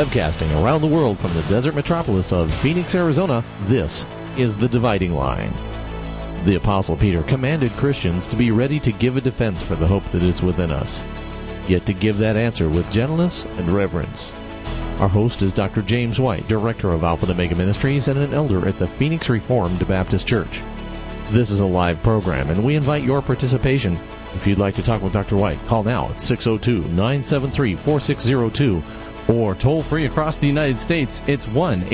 Webcasting around the world from the desert metropolis of Phoenix, Arizona, this is The Dividing Line. The Apostle Peter commanded Christians to be ready to give a defense for the hope that is within us, yet to give that answer with gentleness and reverence. Our host is Dr. James White, Director of Alpha and Omega Ministries and an elder at the Phoenix Reformed Baptist Church. This is a live program, and we invite your participation. If you'd like to talk with Dr. White, call now at 602-973-4602, or toll free across the United States, it's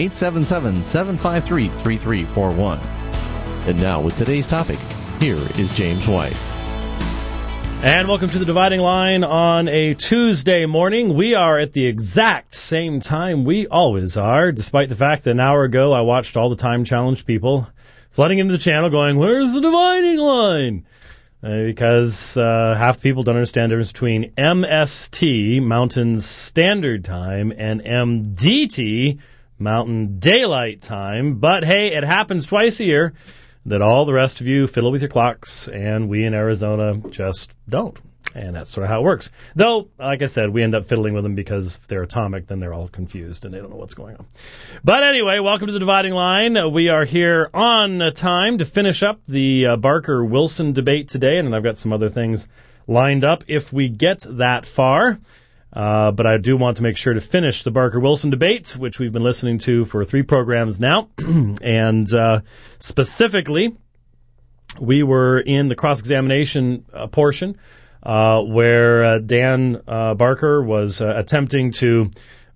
1-877-753-3341. And now, with today's topic, here is James White. And welcome to The Dividing Line on a Tuesday morning. We are at the exact same time we always are, despite the fact that an hour ago I watched all the time-challenged people flooding into the channel going, "Where's the dividing line?" Because half people don't understand the difference between MST, Mountain Standard Time, and MDT, Mountain Daylight Time. But hey, it happens twice a year that all the rest of you fiddle with your clocks, and we in Arizona just don't. And that's sort of how it works. Though, like I said, we end up fiddling with them because if they're atomic, then they're all confused and they don't know what's going on. But anyway, welcome to The Dividing Line. We are here on time to finish up the Barker-Wilson debate today, and I've got some other things lined up if we get that far. But I do want to make sure to finish the Barker-Wilson debate, which we've been listening to for 3 programs now. And specifically, we were in the cross-examination portion where Dan Barker was attempting to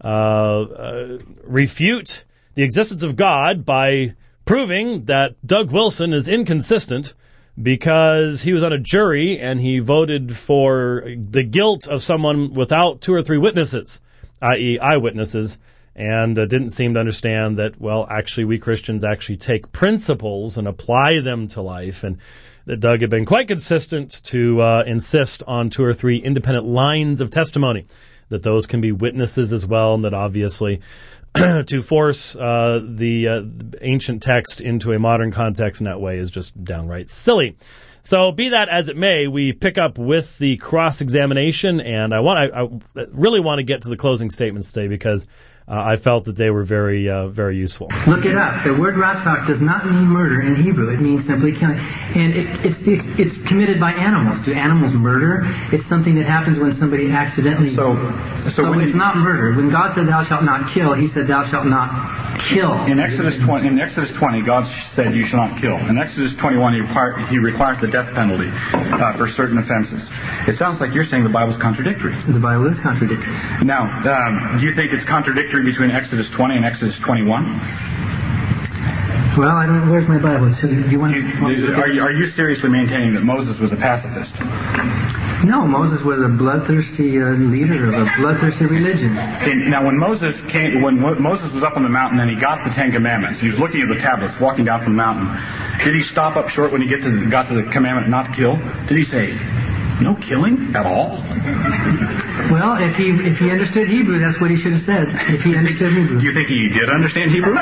refute the existence of God by proving that Doug Wilson is inconsistent because he was on a jury and he voted for the guilt of someone without 2 or 3 witnesses, i.e. eyewitnesses, and didn't seem to understand that, well, actually we Christians actually take principles and apply them to life, and that Doug had been quite consistent to insist on 2 or 3 independent lines of testimony, that those can be witnesses as well, and that obviously to force the ancient text into a modern context in that way is just downright silly. So be that as it may, we pick up with the cross-examination, and I really want to get to the closing statements today because I felt that they were very useful. Look it up. The word ratzak does not mean murder in Hebrew. It means simply killing. And it's committed by animals. Do animals murder? It's something that happens when somebody accidentally... So it's not murder. When God said, "Thou shalt not kill," He said, "Thou shalt not kill." In Exodus 20, God said, "You shall not kill." In Exodus 21, He requires the death penalty for certain offenses. It sounds like you're saying the Bible's contradictory. The Bible is contradictory. Now, do you think it's contradictory between Exodus 20 and Exodus 21? Well, I don't. Where's my Bible? So do you want to? Are you seriously maintaining that Moses was a pacifist? No, Moses was a bloodthirsty leader of a bloodthirsty religion. Now, when Moses was up on the mountain and he got the 10 Commandments, he was looking at the tablets, walking down from the mountain. Did he stop up short when he got to the commandment not to kill? Did he say, "No killing at all"? Well, if he understood Hebrew, that's what he should have said. If he understood Hebrew. Do you think he did understand Hebrew?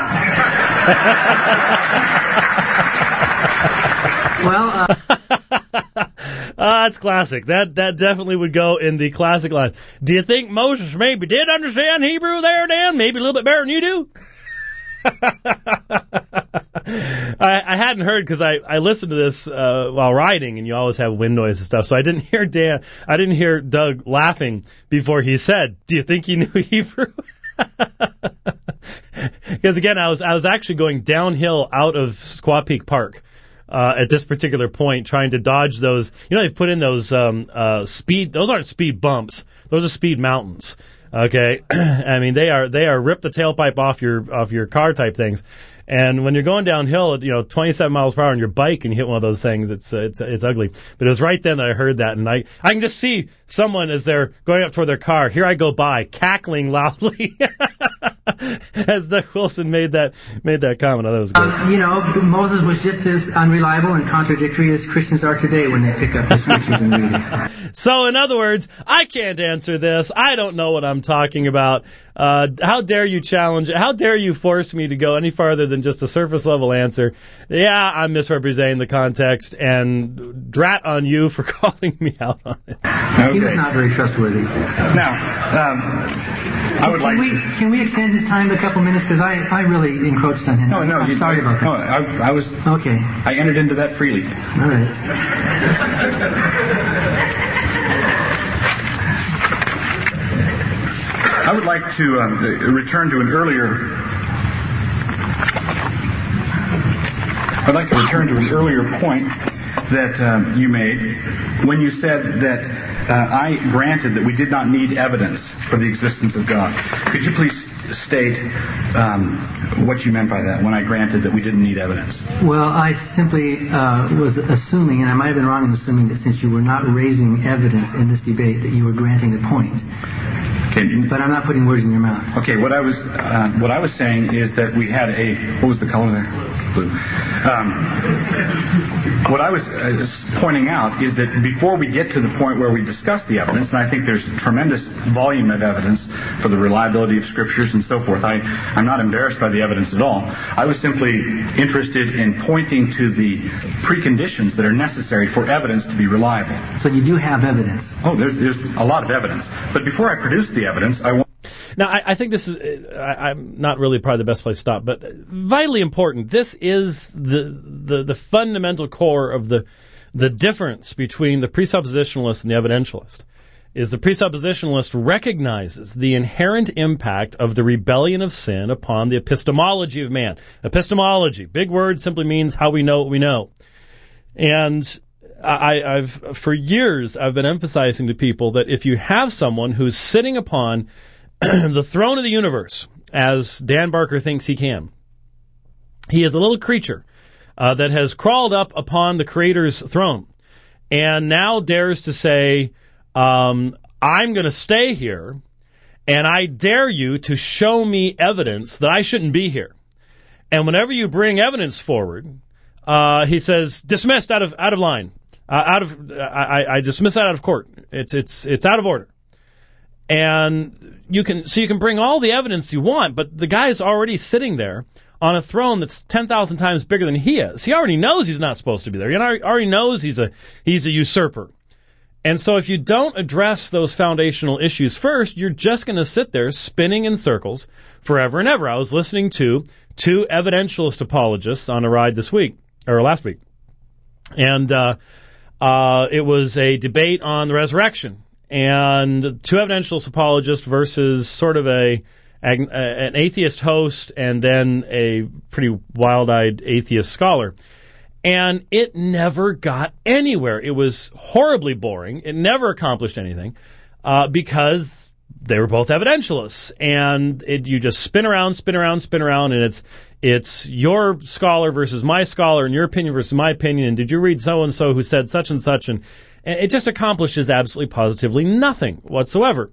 Well, that's classic. That definitely would go in the classic line. Do you think Moses maybe did understand Hebrew there, Dan? Maybe a little bit better than you do? I hadn't heard because I listened to this while riding, and you always have wind noise and stuff. So I didn't hear Doug laughing before he said, "Do you think he knew Hebrew?" Because again, I was actually going downhill out of Squaw Peak Park at this particular point, trying to dodge those. You know, they've put in those speed. Those aren't speed bumps. Those are speed mountains. Okay, I mean they are rip the tailpipe off your car type things. And when you're going downhill at 27 miles per hour on your bike and you hit one of those things, it's ugly. But it was right then that I heard that, and I can just see someone as they're going up toward their car. Here I go by, cackling loudly as Doug Wilson made that comment. I thought it was great. Moses was just as unreliable and contradictory as Christians are today when they pick up the scriptures and read it. So, in other words, I can't answer this. I don't know what I'm talking about. How dare you force me to go any farther than than just a surface level answer. Yeah, I'm misrepresenting the context, and drat on you for calling me out on it. Okay. He was not very trustworthy. Now, I would Can we extend his time a couple minutes? Because I really encroached on him. No, I'm sorry about that. No, I was... Okay. I entered into that freely. All right. I would like to return to an earlier point that you made when you said that I granted that we did not need evidence for the existence of God. Could you please state what you meant by that when I granted that we didn't need evidence? Well, I simply was assuming, and I might have been wrong in assuming that since you were not raising evidence in this debate that you were granting the point. Okay. But I'm not putting words in your mouth. Okay, what I was saying is that we had what was the color there? Blue. What I was pointing out is that before we get to the point where we discuss the evidence, and I think there's a tremendous volume of evidence for the reliability of scriptures and so forth. I'm not embarrassed by the evidence at all. I was simply interested in pointing to the preconditions that are necessary for evidence to be reliable. So you do have evidence? Oh, there's a lot of evidence. But before I produce the evidence, I want... Now, I think this is, I'm not really probably the best place to stop, but vitally important. This is the fundamental core of the difference between the presuppositionalist and the evidentialist, is the presuppositionalist recognizes the inherent impact of the rebellion of sin upon the epistemology of man. Epistemology, big word, simply means how we know what we know. And I've for years, I've been emphasizing to people that if you have someone who's sitting upon the throne of the universe, as Dan Barker thinks he can, he is a little creature that has crawled up upon the Creator's throne and now dares to say, I'm going to stay here, and I dare you to show me evidence that I shouldn't be here. And whenever you bring evidence forward, he says, dismissed, out of line. I dismiss that out of court. It's out of order. And you can bring all the evidence you want, but the guy's already sitting there on a throne that's 10,000 times bigger than he is. He already knows he's not supposed to be there. He already knows he's a usurper. And so if you don't address those foundational issues first, you're just going to sit there spinning in circles forever and ever. I was listening to two evidentialist apologists on a ride last week. And it was a debate on the resurrection. And two evidentialist apologists versus sort of an atheist host and then a pretty wild-eyed atheist scholar. And it never got anywhere. It was horribly boring. It never accomplished anything because they were both evidentialists. And you just spin around, and it's your scholar versus my scholar, and your opinion versus my opinion, and did you read so-and-so who said such and such, and it just accomplishes absolutely positively nothing whatsoever.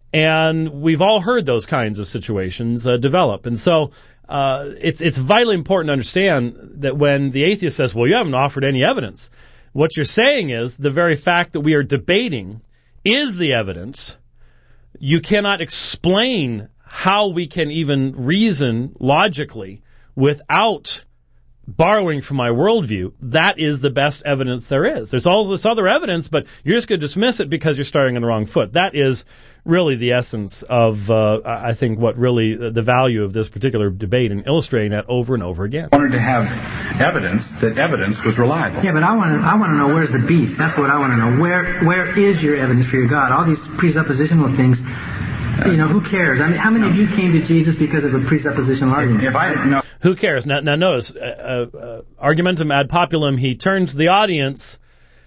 And we've all heard those kinds of situations develop. And so it's vitally important to understand that when the atheist says, well, you haven't offered any evidence, what you're saying is the very fact that we are debating is the evidence. You cannot explain how we can even reason logically without borrowing from my worldview. That is the best evidence there is. There's all this other evidence, but you're just going to dismiss it because you're starting on the wrong foot. That is really the essence of, I think, what really the value of this particular debate, and illustrating that over and over again. I wanted to have evidence that evidence was reliable. Yeah, but I want to know, where's the beef? That's what I want to know. Where is your evidence for your God? All these presuppositional things. Who cares? I mean, how many of you came to Jesus because of a presuppositional argument? Who cares? Now notice, argumentum ad populum, he turns to the audience,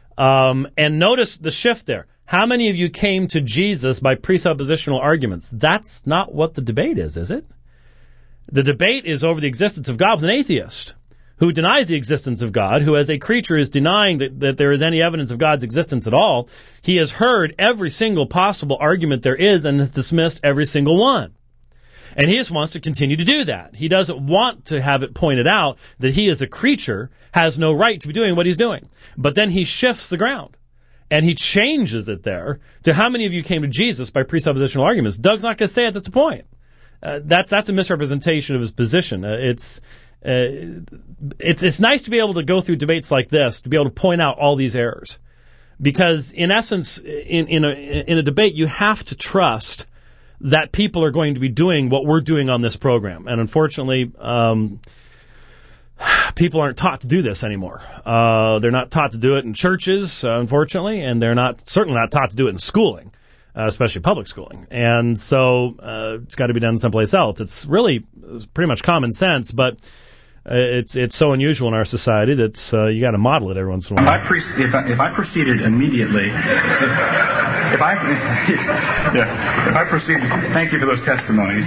and notice the shift there. How many of you came to Jesus by presuppositional arguments? That's not what the debate is it? The debate is over the existence of God with an atheist who denies the existence of God, who as a creature is denying that there is any evidence of God's existence at all. He has heard every single possible argument there is and has dismissed every single one. And he just wants to continue to do that. He doesn't want to have it pointed out that he as a creature has no right to be doing what he's doing. But then he shifts the ground. And he changes it there to how many of you came to Jesus by presuppositional arguments. Doug's not going to say it. That's the point. That's a misrepresentation of his position. it's nice to be able to go through debates like this, to be able to point out all these errors. Because in essence, in a debate, you have to trust that people are going to be doing what we're doing on this program. And unfortunately, people aren't taught to do this anymore. They're not taught to do it in churches, unfortunately, and they're certainly not taught to do it in schooling, especially public schooling. And so it's got to be done someplace else. It's pretty much common sense, but it's so unusual in our society that you got to model it every once in a while. If I proceeded immediately, if I proceeded, thank you for those testimonies.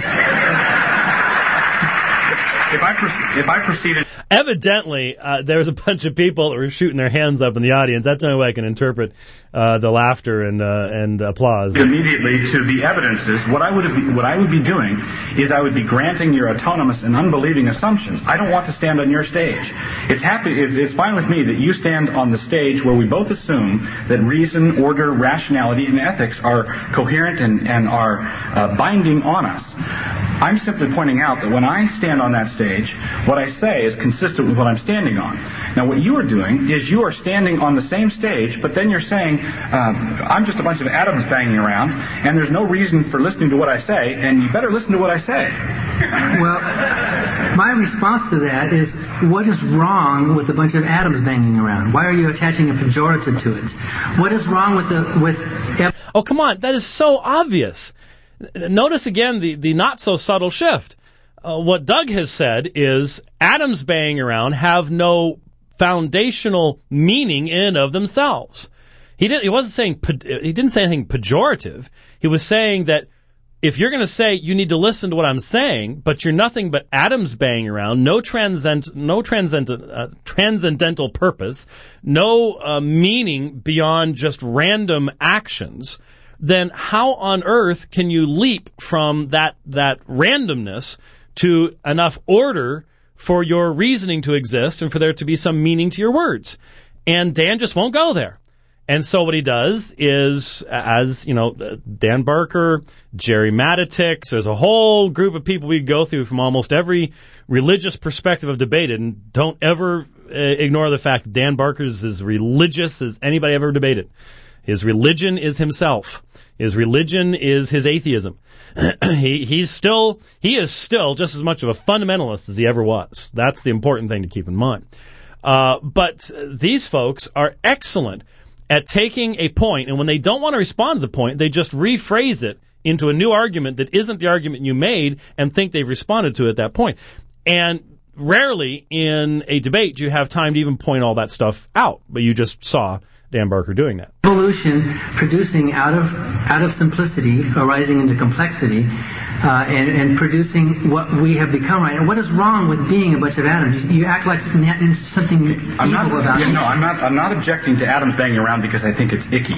If I proceeded... Evidently, there's a bunch of people that were shooting their hands up in the audience. That's the only way I can interpret the laughter and applause. Immediately to the evidences, what I would be doing is I would be granting your autonomous and unbelieving assumptions. I don't want to stand on your stage. It's fine with me that you stand on the stage where we both assume that reason, order, rationality, and ethics are coherent and are binding on us. I'm simply pointing out that when I stand on that stage, what I say is consistent with what I'm standing on. Now, what you are doing is you are standing on the same stage, but then you're saying, I'm just a bunch of atoms banging around, and there's no reason for listening to what I say, and you better listen to what I say. Well, my response to that is, what is wrong with a bunch of atoms banging around? Why are you attaching a pejorative to it? What is wrong with Oh, come on, that is so obvious. Notice again the not so subtle shift. What Doug has said is atoms banging around have no foundational meaning in and of themselves. He didn't say anything pejorative. He was saying that if you're going to say you need to listen to what I'm saying, but you're nothing but atoms banging around, no transcendental purpose, no meaning beyond just random actions, then how on earth can you leap from that randomness to enough order for your reasoning to exist and for there to be some meaning to your words? And Dan just won't go there. And so what he does is, as, Dan Barker, Jerry Matitix, there's a whole group of people we go through from almost every religious perspective of debate, and don't ever ignore the fact that Dan Barker is as religious as anybody ever debated. His religion is himself. His religion is his atheism. He is still just as much of a fundamentalist as he ever was. That's the important thing to keep in mind. But these folks are excellent at taking a point, and when they don't want to respond to the point, they just rephrase it into a new argument that isn't the argument you made and think they've responded to at that point. And rarely in a debate do you have time to even point all that stuff out, but you just saw Dan Barker doing that. Evolution producing out of simplicity, arising into complexity, and producing what we have become right now. What is wrong with being a bunch of atoms? You act like something evil about it. No, I'm not objecting to atoms banging around because I think it's icky.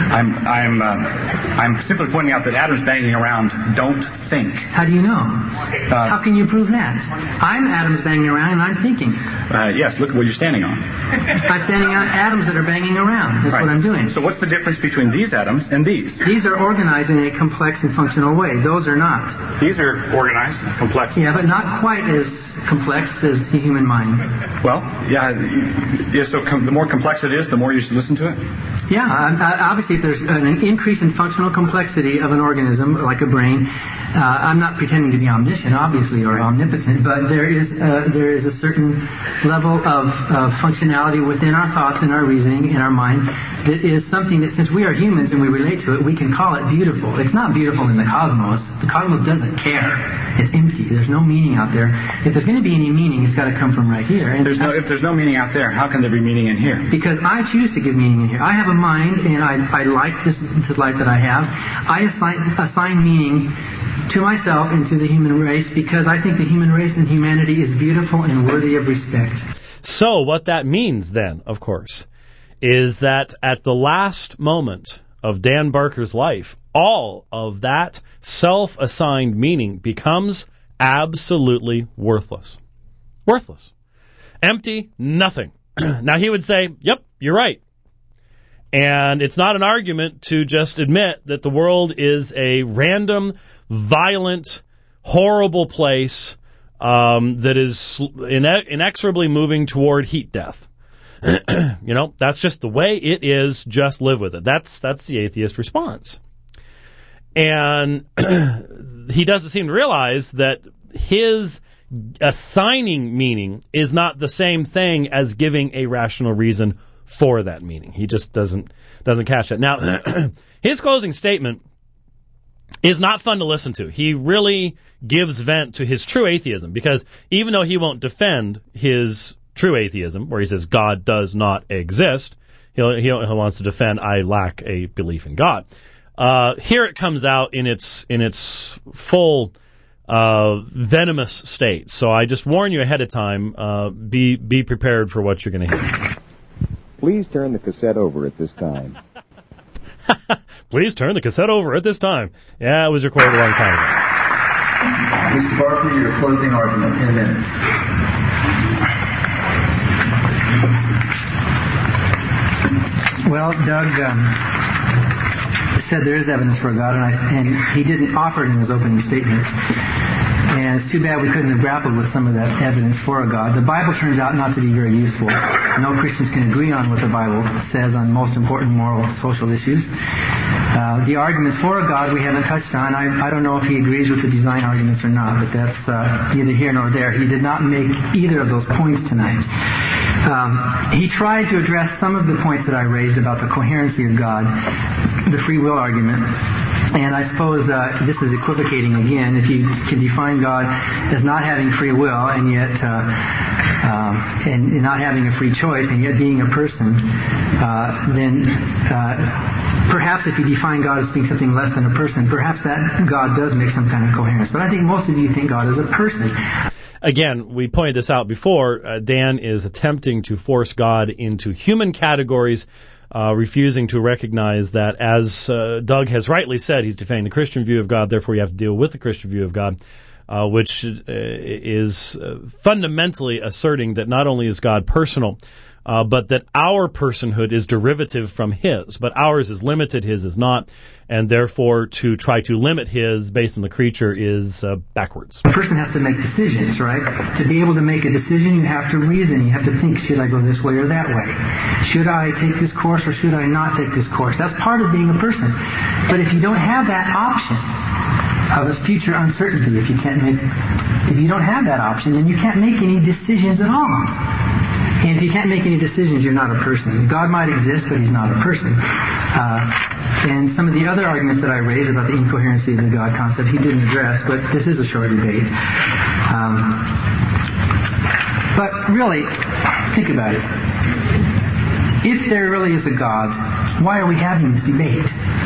I'm simply pointing out that atoms banging around don't think. How do you know? How can you prove that? I'm atoms banging around and I'm thinking. Yes, look at what you're standing on. I'm standing on atoms that are banging around. That's right. What I'm doing. So what's the difference between these atoms and these? These are organized in a complex and functional way. Those are not. These are organized, complex. Yeah, but not quite as complex as the human mind. Well, yeah. So the more complex it is, the more you should listen to it? Yeah. Obviously, if there's an increase in functional complexity of an organism, like a brain, I'm not pretending to be omniscient, obviously, or omnipotent, but there is a certain level of functionality within our thoughts and our reasoning in our mind that is something that, since we are humans and we relate to it, we can call it beautiful. It's not beautiful in the cosmos. The cosmos doesn't care. It's empty. There's no meaning out there. If there's going to be any meaning, it's got to come from right here. And if there's no meaning out there, how can there be meaning in here? Because I choose to give meaning in here. I have a mind, and I like this life that I have. I assign meaning to myself and to the human race because I think the human race and humanity is beautiful and worthy of respect. So what that means then, of course, is that at the last moment of Dan Barker's life, all of that self-assigned meaning becomes absolutely worthless. Worthless. Empty, nothing. Now he would say, yep, you're right. And it's not an argument to just admit that the world is a random, violent, horrible place that is inexorably moving toward heat death. That's just the way it is. Just live with it. That's the atheist response. And he doesn't seem to realize that his assigning meaning is not the same thing as giving a rational reason for that meaning. He just doesn't catch that. Now, his closing statement is not fun to listen to. He really gives vent to his true atheism, because even though he won't defend his true atheism, where he says God does not exist, he wants to defend I lack a belief in God. Here it comes out in its full venomous state. So I just warn you ahead of time. Be prepared for what you're going to hear. Please turn the cassette over at this time. Please turn the cassette over at this time. Yeah, it was recorded a long time ago. Mr. Barkley, your closing argument, 10 minutes. Well, Doug said there is evidence for God, and he didn't offer it in his opening statement. And it's too bad we couldn't have grappled with some of that evidence for a God. The Bible turns out not to be very useful. No Christians can agree on what the Bible says on most important moral, social issues. The arguments for a God we haven't touched on. I don't know if he agrees with the design arguments or not, but that's neither here nor there. He did not make either of those points tonight. He tried to address some of the points that I raised about the coherency of God, the free will argument. And I suppose this is equivocating again. If you can define God as not having free will and yet and not having a free choice and yet being a person, then perhaps if you define God as being something less than a person, perhaps that God does make some kind of coherence. But I think most of you think God is a person. Again, we pointed this out before. Dan is attempting to force God into human categories, refusing to recognize that, as Doug has rightly said, he's defending the Christian view of God, therefore you have to deal with the Christian view of God, which is fundamentally asserting that not only is God personal, but that our personhood is derivative from his, but ours is limited, his is not, and therefore to try to limit his based on the creature is backwards. A person has to make decisions, right? To be able to make a decision, you have to reason. You have to think, should I go this way or that way? Should I take this course or should I not take this course? That's part of being a person. But if you don't have that option of a future uncertainty, if you don't have that option, then you can't make any decisions at all. And if you can't make any decisions, you're not a person. God might exist, but he's not a person. And some of the other arguments that I raised about the incoherency of the God concept, he didn't address, but this is a short debate. But really, think about it. If there really is a God, why are we having this debate?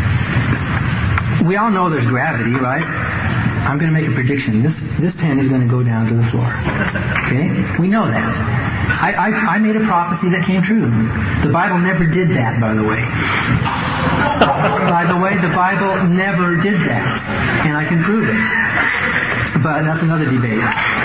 We all know there's gravity, right? I'm going to make a prediction. This pen is going to go down to the floor. Okay? We know that. I made a prophecy that came true. The Bible never did that, by the way. By the way, the Bible never did that. And I can prove it. But that's another debate.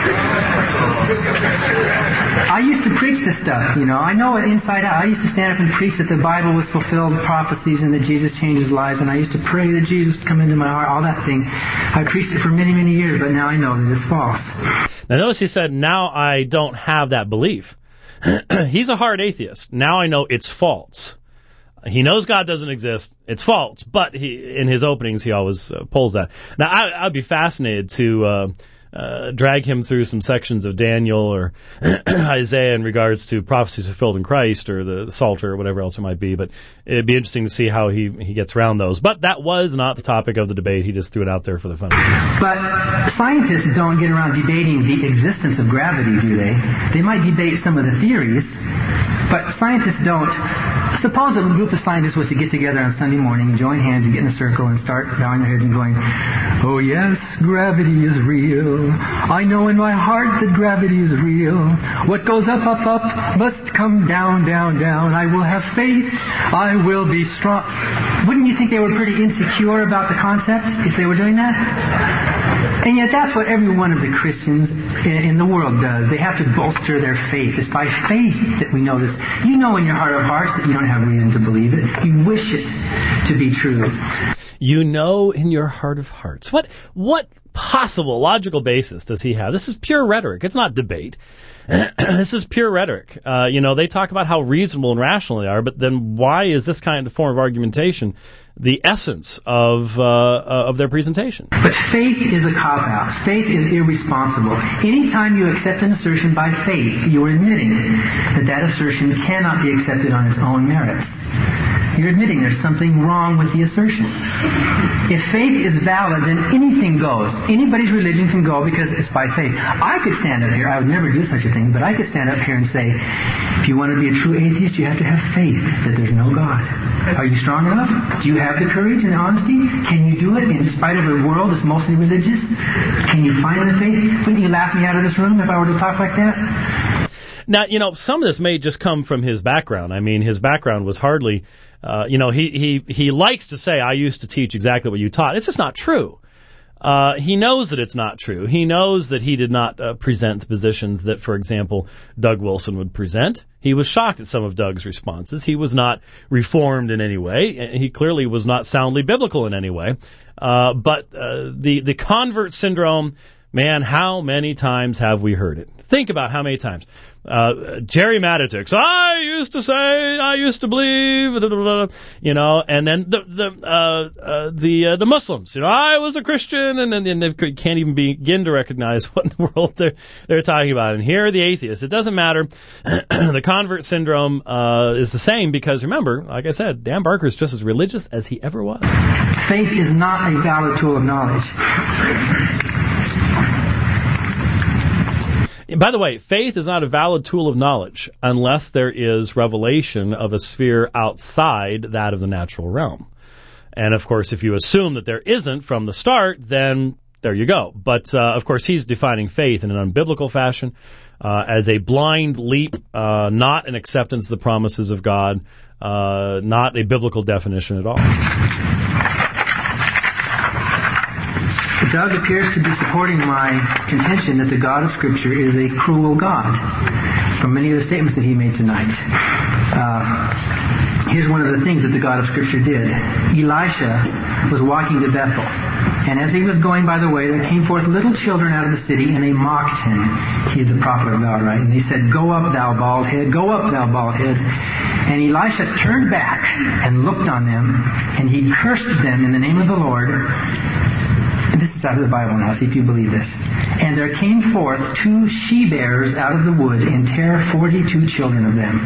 I used to preach this stuff, I know it inside out. I used to stand up and preach that the Bible was fulfilled prophecies and that Jesus changes lives, and I used to pray that Jesus would come into my heart, all that thing. I preached it for many, many years, but now I know that it's false. Now notice he said, now I don't have that belief. He's a hard atheist. Now I know it's false. He knows God doesn't exist. It's false. But in his openings, he always pulls that. Now, I'd be fascinated to drag him through some sections of Daniel or Isaiah in regards to prophecies fulfilled in Christ or the Psalter or whatever else it might be. But it'd be interesting to see how he gets around those. But that was not the topic of the debate. He just threw it out there for the fun of it. But scientists don't get around debating the existence of gravity, do they? They might debate some of the theories, but scientists don't. Suppose a group of scientists was to get together on Sunday morning and join hands and get in a circle and start bowing their heads and going, oh yes, gravity is real. I know in my heart that gravity is real. What goes up, up, up must come down, down, down. I will have faith. I will be strong. Wouldn't you think they were pretty insecure about the concept if they were doing that? And yet that's what every one of the Christians in the world does. They have to bolster their faith. It's by faith that we know this. You know in your heart of hearts that you don't have reason to believe it. You wish it to be true. You know in your heart of hearts. What possible logical basis does he have? This is pure rhetoric. It's not debate. This is pure rhetoric. They talk about how reasonable and rational they are, but then why is this kind of form of argumentation the essence of their presentation? But faith is a cop-out. Faith is irresponsible. Anytime you accept an assertion by faith, you're admitting that assertion cannot be accepted on its own merits. You're admitting there's something wrong with the assertion. If faith is valid, then anything goes. Anybody's religion can go because it's by faith. I could stand up here. I would never do such a thing, but I could stand up here and say, if you want to be a true atheist, you have to have faith that there's no God. Are you strong enough? Do you have the courage and the honesty? Can you do it in spite of a world that's mostly religious? Can you find the faith? Wouldn't you laugh me out of this room if I were to talk like that? Now, some of this may just come from his background. I mean, his background was hardly, he likes to say, I used to teach exactly what you taught. It's just not true. He knows that it's not true. He knows that he did not present the positions that, for example, Doug Wilson would present. He was shocked at some of Doug's responses. He was not reformed in any way. He clearly was not soundly biblical in any way. But the convert syndrome, man, how many times have we heard it? Think about how many times. Jerry Matitix, I used to say, I used to believe, and then the Muslims, I was a Christian, and then they can't even begin to recognize what in the world they're talking about. And here are the atheists. It doesn't matter. The convert syndrome is the same because, remember, like I said, Dan Barker is just as religious as he ever was. Faith is not a valid tool of knowledge. By the way, faith is not a valid tool of knowledge unless there is revelation of a sphere outside that of the natural realm. And, of course, if you assume that there isn't from the start, then there you go. But, of course, he's defining faith in an unbiblical fashion as a blind leap, not an acceptance of the promises of God, not a biblical definition at all. Doug appears to be supporting my contention that the God of Scripture is a cruel God from many of the statements that he made tonight. Here's one of the things that the God of Scripture did. Elisha was walking to Bethel, and as he was going by the way, there came forth little children out of the city, and they mocked him. He's the prophet of God, right? And they said, "Go up, thou bald head, go up, thou bald head." And Elisha turned back and looked on them, and he cursed them in the name of the Lord. This is out of the Bible now, see if you believe this. And there came forth 2 she-bears out of the wood, and tare 42 children of them.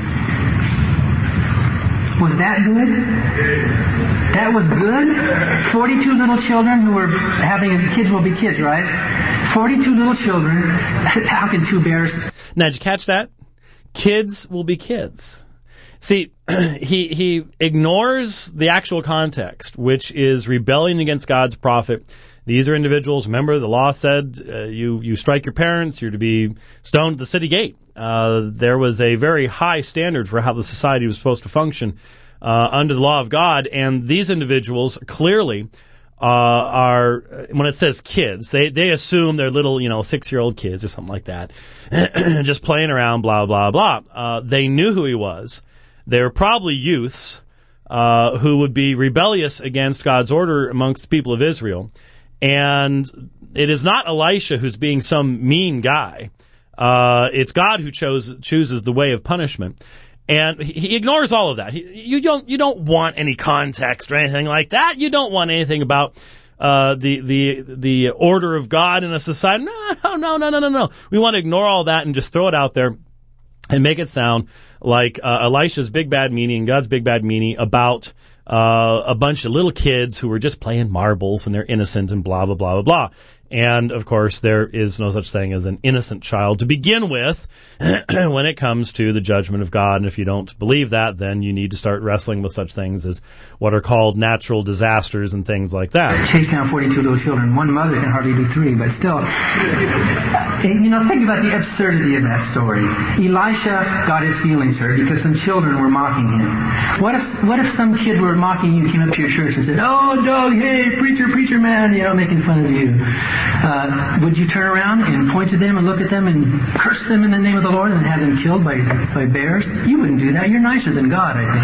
Was that good? That was good? 42 little children who were having, kids will be kids, right? 42 little children, how can 2 bears? Now, did you catch that? Kids will be kids. See, he ignores the actual context, which is rebelling against God's prophet. These are individuals, remember, the law said you strike your parents, you're to be stoned at the city gate. There was a very high standard for how the society was supposed to function under the law of God, and these individuals clearly are, when it says kids, they assume they're little, 6-year-old kids or something like that, just playing around, blah, blah, blah. They knew who he was. They were probably youths who would be rebellious against God's order amongst the people of Israel. And it is not Elisha who's being some mean guy. It's God who chooses the way of punishment. And he ignores all of that. You don't want any context or anything like that. You don't want anything about the order of God in a society. No. We want to ignore all that and just throw it out there and make it sound like Elisha's big bad meaning, God's big bad meaning about a bunch of little kids who were just playing marbles and they're innocent and blah, blah, blah, blah, blah. And, of course, there is no such thing as an innocent child to begin with when it comes to the judgment of God. And if you don't believe that, then you need to start wrestling with such things as what are called natural disasters and things like that. Chase down 42 little children. One mother can hardly do 3, but still. Think about the absurdity of that story. Elisha got his feelings hurt because some children were mocking him. What if some kids were mocking you, came up to your church and said, "Oh, Doug, hey, preacher man," making fun of you. Would you turn around and point to them and look at them and curse them in the name of the Lord and have them killed by bears? You wouldn't do that. You're nicer than God, I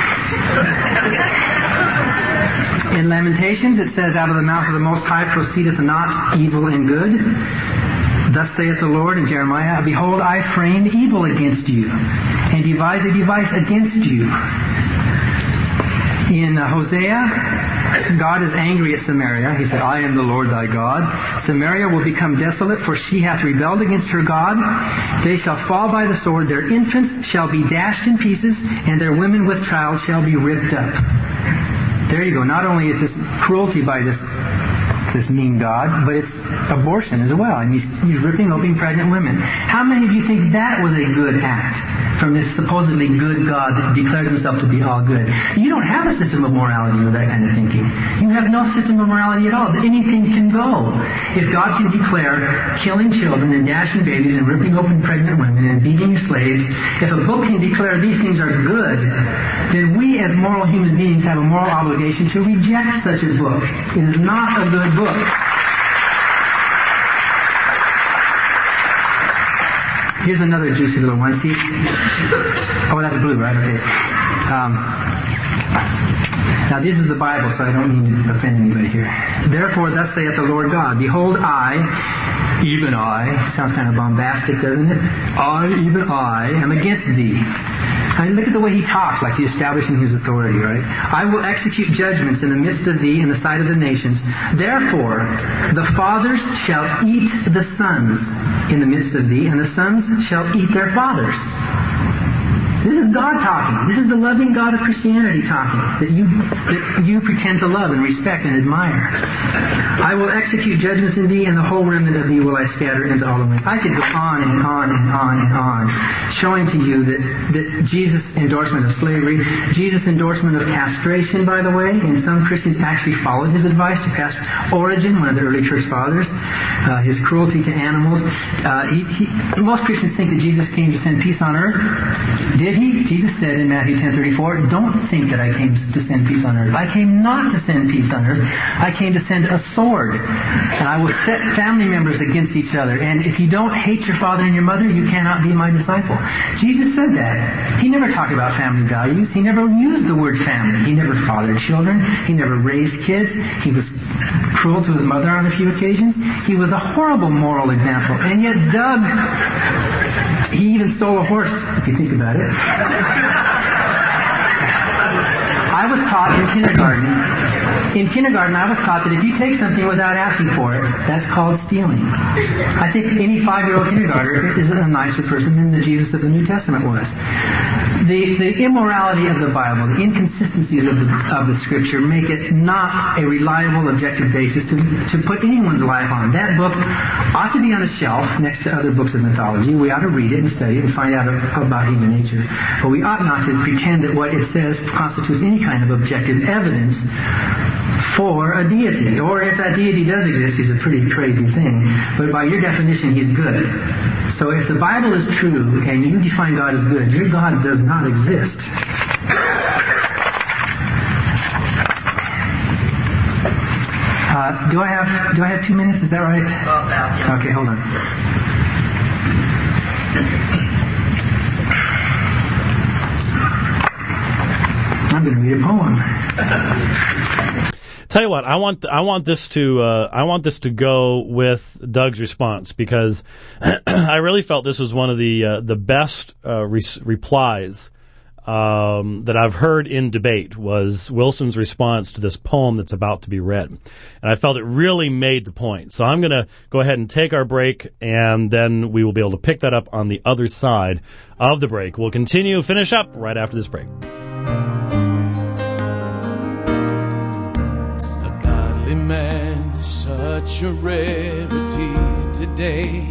think. In Lamentations, it says, out of the mouth of the Most High proceedeth not evil and good. Thus saith the Lord in Jeremiah, behold, I frame evil against you, and devise a device against you. In Hosea, God is angry at Samaria. He said, I am the Lord thy God. Samaria will become desolate, for she hath rebelled against her God. They shall fall by the sword. Their infants shall be dashed in pieces, and their women with child shall be ripped up. There you go. Not only is this cruelty by this mean God, but it's abortion as well. And he's ripping open pregnant women. How many of you think that was a good act from this supposedly good God that declares himself to be all good? You don't have a system of morality with that kind of thinking. You have no system of morality at all. Anything can go. If God can declare killing children and dashing babies and ripping open pregnant women and beating slaves, if a book can declare these things are good, then we as moral human beings have a moral obligation to reject such a book. It is not a good book. Here's another juicy little one. See? Oh, that's blue, right? Okay. Now, this is the Bible, so I don't mean to offend anybody here. Therefore, thus saith the Lord God, behold, I, even I, sounds kind of bombastic, doesn't it? Even I, am against thee. I mean, look at the way he talks, like he's establishing his authority, right? I will execute judgments in the midst of thee in the sight of the nations. Therefore, the fathers shall eat the sons in the midst of thee, and the sons shall eat their fathers. This is God talking. This is the loving God of Christianity talking, that you pretend to love and respect and admire. I will execute judgments in thee, and the whole remnant of thee will I scatter into all the winds. I could go on and on and on and on, showing to you that Jesus' endorsement of slavery, Jesus' endorsement of castration, by the way, and some Christians actually followed his advice to castrate. Origen, one of the early church fathers, his cruelty to animals. Most Christians think that Jesus came to send peace on earth. Did he? Jesus said in Matthew 10:34, don't think that I came to send peace on earth. I came not to send peace on earth. I came to send a sword. And I will set family members against each other. And if you don't hate your father and your mother, you cannot be my disciple. Jesus said that. He never talked about family values. He never used the word family. He never fathered children. He never raised kids. He was cruel to his mother on a few occasions. He was a horrible moral example. And yet Doug, he even stole a horse, if you think about it. I was taught in kindergarten. In kindergarten, I was taught that if you take something without asking for it, that's called stealing. I think any 5-year-old kindergartner is a nicer person than the Jesus of the New Testament was. The immorality of the Bible, the inconsistencies of the Scripture make it not a reliable, objective basis to put anyone's life on. That book ought to be on a shelf next to other books of mythology. We ought to read it and study it and find out about human nature. But we ought not to pretend that what it says constitutes any kind of objective evidence for a deity. Or if that deity does exist, he's a pretty crazy thing. But by your definition, he's good. So if the Bible is true and you define God as good, your God does not exist. Do I have 2 minutes? Is that right? Okay, hold on. I'm going to read a poem. Tell you what, I want this to go with Doug's response, because I really felt this was one of the best replies that I've heard in debate, was Wilson's response to this poem that's about to be read. And I felt it really made the point. So I'm going to go ahead and take our break, and then we will be able to pick that up on the other side of the break. We'll finish up right after this break. Man is such a rarity today.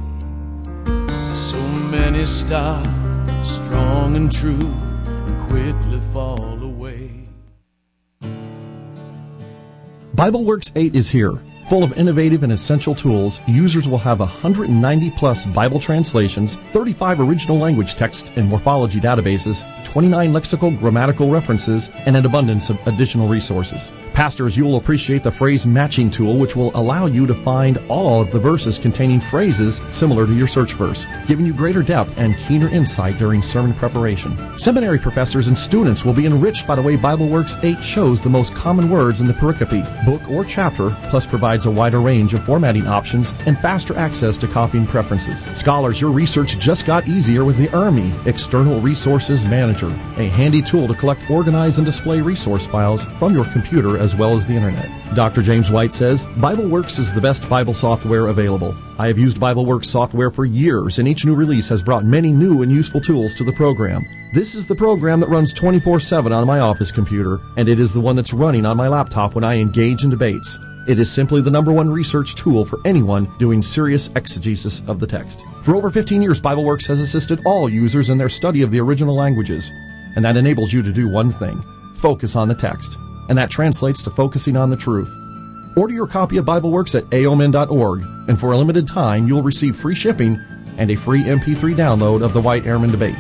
So many stop, strong and true, and quickly fall away. BibleWorks 8 is here. Full of innovative and essential tools, users will have 190-plus Bible translations, 35 original language text and morphology databases, 29 lexical grammatical references, and an abundance of additional resources. Pastors, you will appreciate the phrase matching tool, which will allow you to find all of the verses containing phrases similar to your search verse, giving you greater depth and keener insight during sermon preparation. Seminary professors and students will be enriched by the way BibleWorks 8 shows the most common words in the pericope, book, or chapter, plus provides a wider range of formatting options and faster access to copying preferences. Scholars, your research just got easier with the ERMI, External Resources Manager, a handy tool to collect, organize, and display resource files from your computer as well as the Internet. Dr. James White says, BibleWorks is the best Bible software available. I have used BibleWorks software for years, and each new release has brought many new and useful tools to the program. This is the program that runs 24/7 on my office computer, and it is the one that's running on my laptop when I engage in debates. It is simply the #1 research tool for anyone doing serious exegesis of the text. For over 15 years, BibleWorks has assisted all users in their study of the original languages, and that enables you to do one thing: focus on the text. And that translates to focusing on the truth. Order your copy of BibleWorks at aomin.org, and for a limited time, you'll receive free shipping and a free MP3 download of the White-Ehrman debate.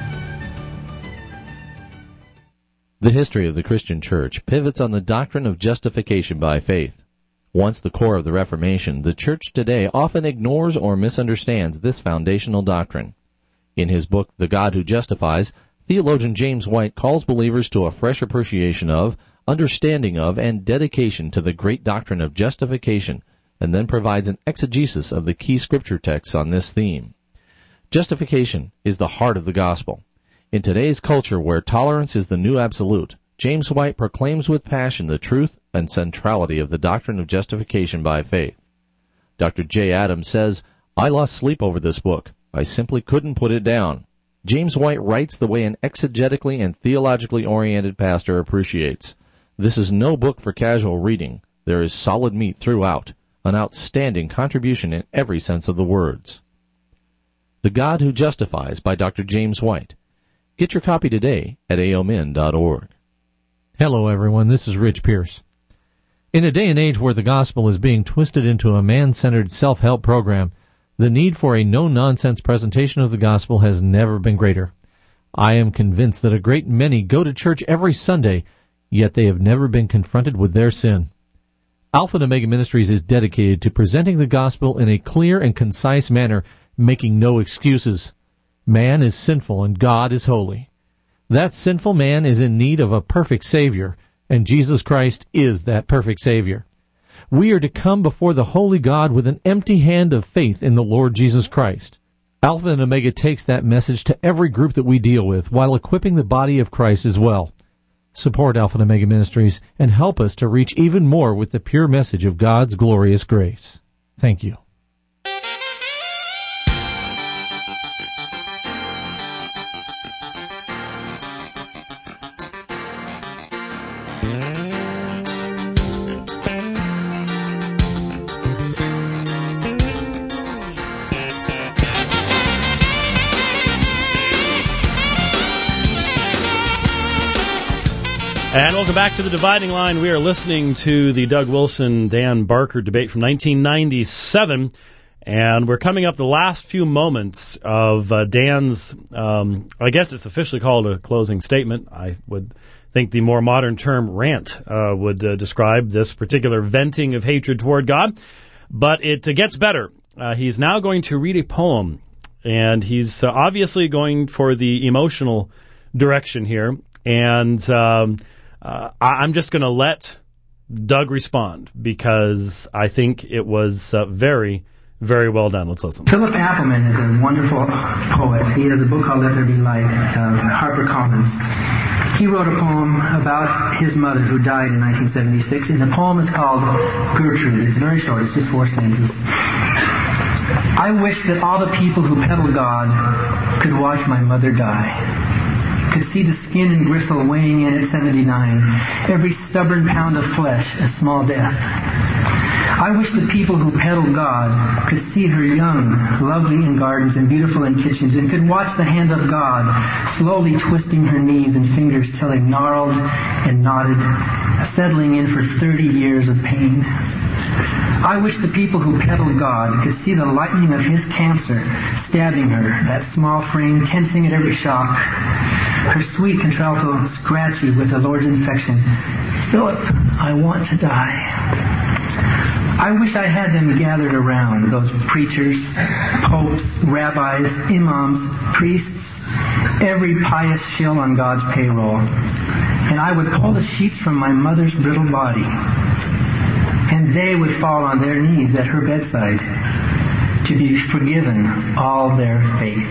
The history of the Christian Church pivots on the doctrine of justification by faith. Once the core of the Reformation, the Church today often ignores or misunderstands this foundational doctrine. In his book, The God Who Justifies, theologian James White calls believers to a fresh appreciation of, understanding of, and dedication to the great doctrine of justification, and then provides an exegesis of the key scripture texts on this theme. Justification is the heart of the gospel. In today's culture where tolerance is the new absolute, James White proclaims with passion the truth and centrality of the doctrine of justification by faith. Dr. J. Adams says, "I lost sleep over this book. I simply couldn't put it down." James White writes the way an exegetically and theologically oriented pastor appreciates. This is no book for casual reading. There is solid meat throughout, an outstanding contribution in every sense of the words. The God Who Justifies by Dr. James White. Get your copy today at aomin.org. Hello, everyone. This is Rich Pierce. In a day and age where the gospel is being twisted into a man-centered self-help program, the need for a no-nonsense presentation of the gospel has never been greater. I am convinced that a great many go to church every Sunday, yet they have never been confronted with their sin. Alpha and Omega Ministries is dedicated to presenting the gospel in a clear and concise manner, making no excuses. Man is sinful and God is holy. That sinful man is in need of a perfect Savior, and Jesus Christ is that perfect Savior. We are to come before the holy God with an empty hand of faith in the Lord Jesus Christ. Alpha and Omega takes that message to every group that we deal with while equipping the body of Christ as well. Support Alpha and Omega Ministries and help us to reach even more with the pure message of God's glorious grace. Thank you. And welcome back to the Dividing Line. We are listening to the Doug Wilson-Dan Barker debate from 1997, and we're coming up the last few moments of Dan's, I guess it's officially called a closing statement. I would think the more modern term rant would describe this particular venting of hatred toward God, but it gets better. He's now going to read a poem, and he's obviously going for the emotional direction here, and I'm just going to let Doug respond because I think it was very, very well done. Let's listen. Philip Appleman is a wonderful poet. He has a book called Let There Be Light, HarperCollins. He wrote a poem about his mother who died in 1976, and the poem is called Gertrude. It's very short. It's just 4 stanzas. I wish that all the people who peddle God could watch my mother die. Could see the skin and gristle weighing in at 79, every stubborn pound of flesh a small death. I wish the people who peddle God could see her young, lovely in gardens and beautiful in kitchens, and could watch the hand of God slowly twisting her knees and fingers till they gnarled and knotted, settling in for 30 years of pain. I wish the people who peddled God could see the lightning of his cancer stabbing her, that small frame tensing at every shock, her sweet contralto scratchy with the Lord's infection. Philip, I want to die. I wish I had them gathered around, those preachers, popes, rabbis, imams, priests, every pious shill on God's payroll. And I would pull the sheets from my mother's brittle body, and they would fall on their knees at her bedside to be forgiven all their faith.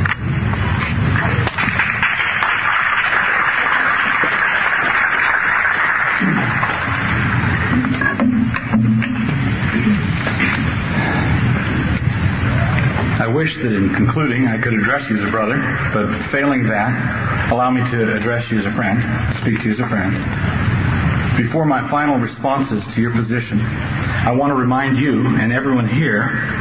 I wish that in concluding I could address you as a brother, but failing that, allow me to address you as a friend, speak to you as a friend. Before my final responses to your position, I want to remind you and everyone here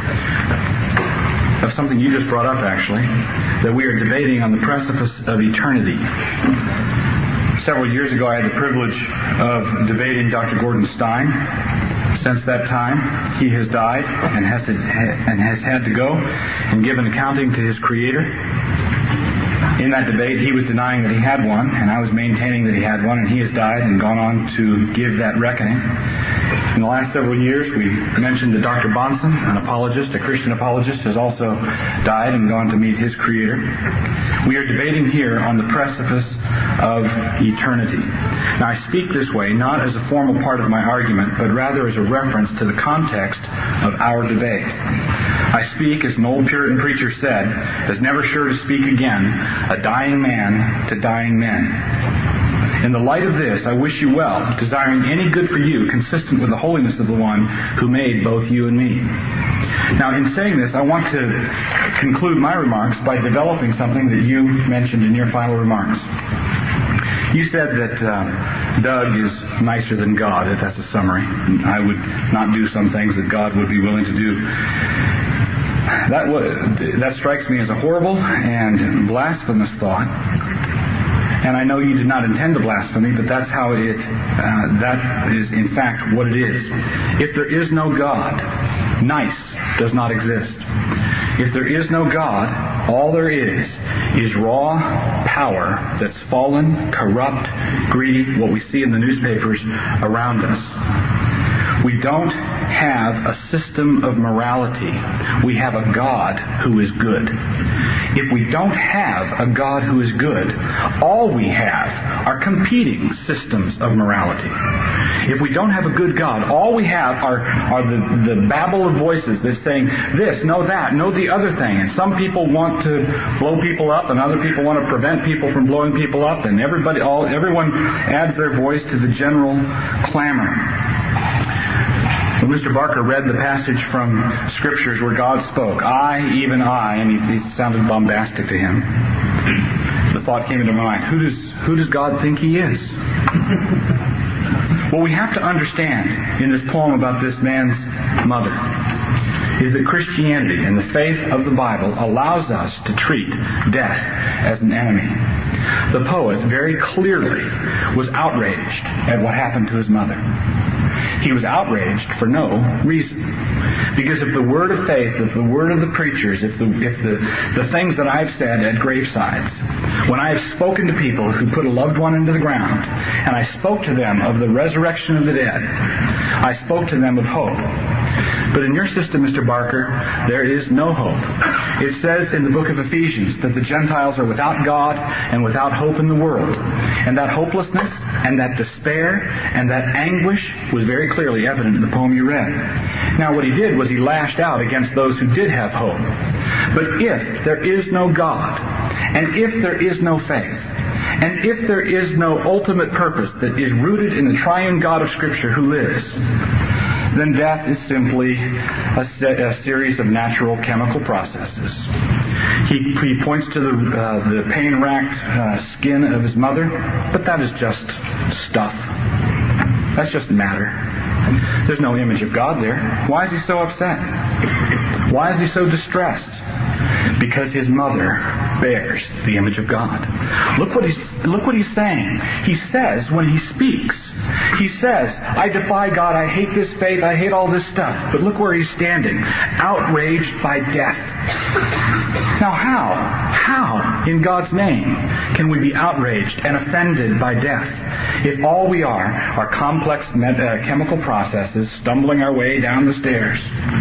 of something you just brought up, actually, that we are debating on the precipice of eternity. Several years ago, I had the privilege of debating Dr. Gordon Stein. Since that time, he has died and has had to go and give an accounting to his Creator. In that debate, he was denying that he had one, and I was maintaining that he had one, and he has died and gone on to give that reckoning. In the last several years, we mentioned that Dr. Bonson, an apologist, a Christian apologist, has also died and gone to meet his Creator. We are debating here on the precipice of eternity. Now, I speak this way not as a formal part of my argument, but rather as a reference to the context of our debate. I speak, as an old Puritan preacher said, as never sure to speak again, a dying man to dying men. In the light of this, I wish you well, desiring any good for you consistent with the holiness of the one who made both you and me. Now, in saying this, I want to conclude my remarks by developing something that you mentioned in your final remarks. You said that Doug is nicer than God, if that's a summary. I would not do some things that God would be willing to do. That strikes me as a horrible and blasphemous thought. And I know you did not intend to blaspheme, but that's how that is in fact what it is. If there is no God, nice does not exist. If there is no God, all there is raw power that's fallen, corrupt, greedy, what we see in the newspapers around us. We don't have a system of morality. We have a God who is good. If we don't have a God who is good, all we have are competing systems of morality. If we don't have a good God, all we have are the babble of voices that's saying this, no that, no the other thing. And some people want to blow people up, and other people want to prevent people from blowing people up, and everyone adds their voice to the general clamor. When Mr. Barker read the passage from Scriptures where God spoke, I, even I, and he sounded bombastic to him, the thought came into my mind, who does God think he is? What we have to understand in this poem about this man's mother is that Christianity and the faith of the Bible allows us to treat death as an enemy. The poet very clearly was outraged at what happened to his mother. He was outraged for no reason. Because if the word of faith, if the word of the preachers, if the things that I've said at gravesides, when I have spoken to people who put a loved one into the ground, and I spoke to them of the resurrection of the dead, I spoke to them of hope. But in your system, Mr. Barker, there is no hope. It says in the book of Ephesians that the Gentiles are without God and without hope in the world. And that hopelessness and that despair and that anguish was very clearly evident in the poem you read. Now, what he did was he lashed out against those who did have hope. But if there is no God, and if there is no faith, and if there is no ultimate purpose that is rooted in the triune God of Scripture who lives, then death is simply a series of natural chemical processes. He points to the pain-racked skin of his mother, but that is just stuff. That's just matter. There's no image of God there. Why is he so upset? Why is he so distressed? Because his mother bears the image of God. Look what he's saying. He says when he speaks He says, I defy God, I hate this faith, I hate all this stuff. But look where he's standing, outraged by death. Now how, in God's name, can we be outraged and offended by death if all we are complex chemical processes stumbling our way down the stairs?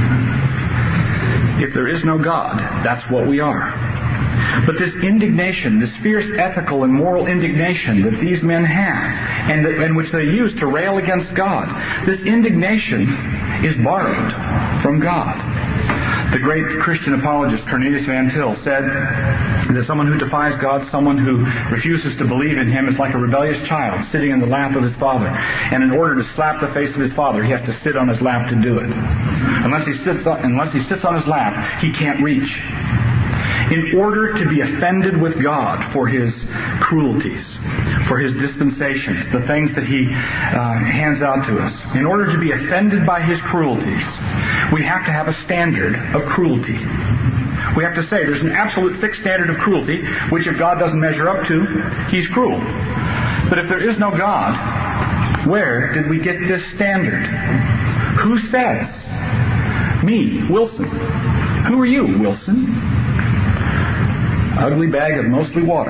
If there is no God, that's what we are. But this indignation, this fierce ethical and moral indignation that these men have, and which they use to rail against God, this indignation is borrowed from God. The great Christian apologist Cornelius Van Til said that someone who defies God, someone who refuses to believe in Him, is like a rebellious child sitting in the lap of his father. And in order to slap the face of his father, he has to sit on his lap to do it. Unless he sits on his lap, he can't reach. In order to be offended with God for His cruelties, for His dispensations, the things that He hands out to us, in order to be offended by His cruelties, we have to have a standard of cruelty. We have to say there's an absolute fixed standard of cruelty, which if God doesn't measure up to, He's cruel. But if there is no God, where did we get this standard? Who says? Me, Wilson. Who are you, Wilson? Ugly bag of mostly water.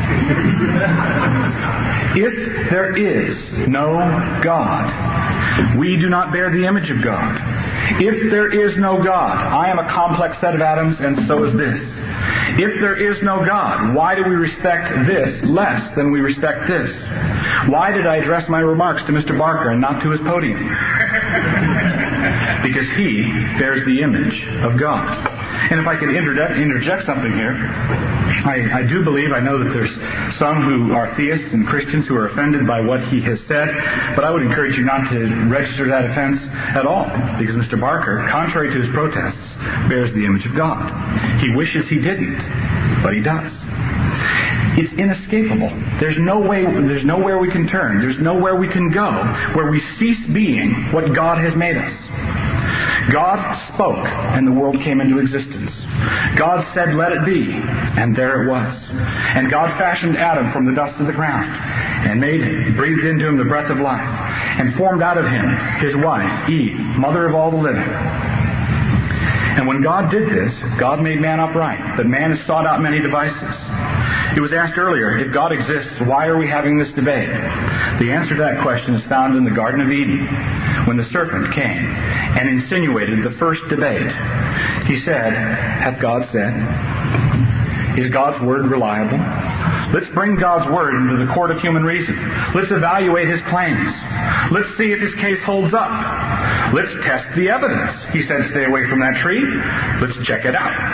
If there is no God, we do not bear the image of God. If there is no God, I am a complex set of atoms, and so is this. If there is no God, why do we respect this less than we respect this? Why did I address my remarks to Mr. Barker and not to his podium? Because he bears the image of God. And if I could interject something here, I do believe, I know that there's some who are theists and Christians who are offended by what he has said, but I would encourage you not to register that offense at all, because Mr. Barker, contrary to his protests, bears the image of God. He wishes he didn't, but he does. It's inescapable. There's nowhere we can turn. There's nowhere we can go where we cease being what God has made us. God spoke, and the world came into existence. God said, let it be, and there it was. And God fashioned Adam from the dust of the ground, and breathed into him the breath of life, and formed out of him his wife, Eve, mother of all the living. And when God did this, God made man upright, but man has sought out many devices. It was asked earlier, if God exists, why are we having this debate? The answer to that question is found in the Garden of Eden, when the serpent came and insinuated the first debate. He said, hath God said? Is God's word reliable? Let's bring God's word into the court of human reason. Let's evaluate his claims. Let's see if his case holds up. Let's test the evidence. He said, stay away from that tree. Let's check it out.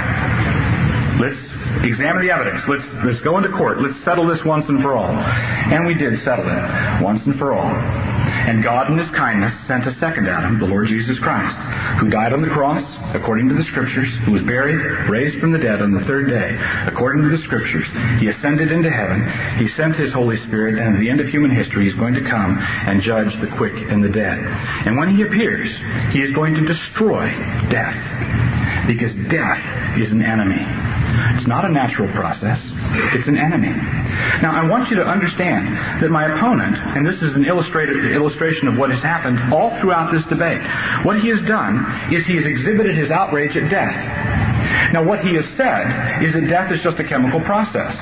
Let's examine the evidence. Let's go into court. Let's settle this once and for all. And we did settle it once and for all. And God in His kindness sent a second Adam, the Lord Jesus Christ, who died on the cross, according to the Scriptures, who was buried, raised from the dead on the third day, according to the Scriptures. He ascended into heaven. He sent His Holy Spirit, and at the end of human history, He's going to come and judge the quick and the dead. And when He appears, He is going to destroy death, because death is an enemy. It's not a natural process. It's an enemy. Now, I want you to understand that my opponent, and this is an illustration of what has happened all throughout this debate, what he has done is he has exhibited his outrage at death. Now, what he has said is that death is just a chemical process.